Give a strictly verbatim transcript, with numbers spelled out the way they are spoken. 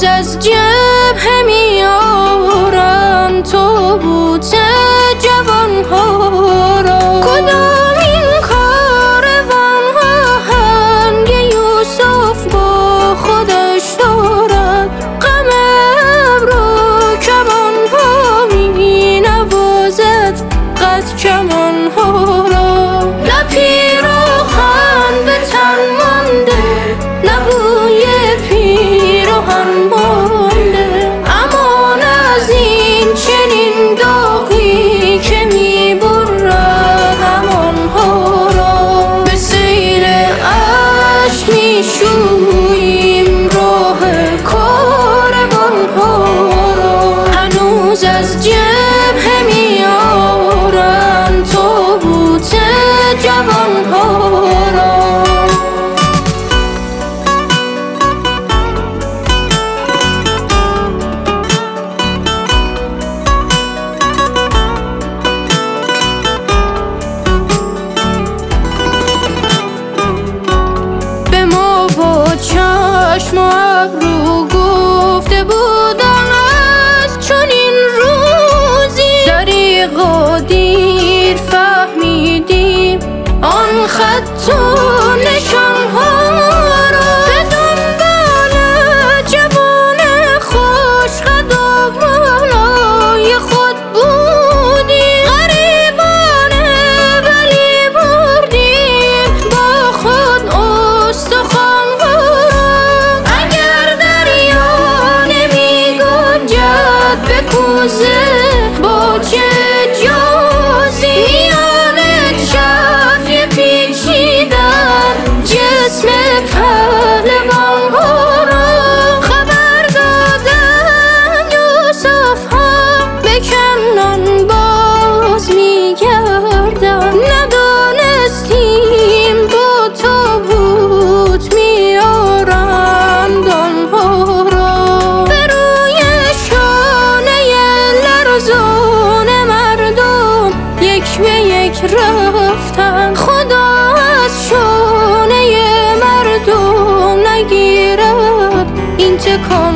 هنوز از جبهه میارم تابوت جوانها را. کدام این کاروان ها هنگ یوسف با خودش دارد، غم ابرو کمان ها می نوازد قد کمان ها را. نه پیراهن به تن مانده، نه بوی پیراهن مانده، امان از این چنین داغی که می برد امان ها را. به سیل عشق می شوییم راه کاروان ها را. هنوز از جبهه میارم تابوت جوان ها را. به ما با چشم و ابرو گفته بودن از چنین روزی، دریغا دیر فهمیدیم آن خط و نشان ها را. به دنبال جوان خوشقد و بالای خود بودیم، غریبانه ولی بردیم با خود استخوان ها را. اگر دریا نمی گنجد به کوزه با چه جازی، میان چرخ پیچیدن جسم پهلوان ها را. خبر دادن یوسف ها به کنعان باز می گردن، ندانستیم با تابوت میارند آنها را. به روی شانه لرزان مردم یک به یک رفتن، خدا از شانه مردم نگیرد این تکان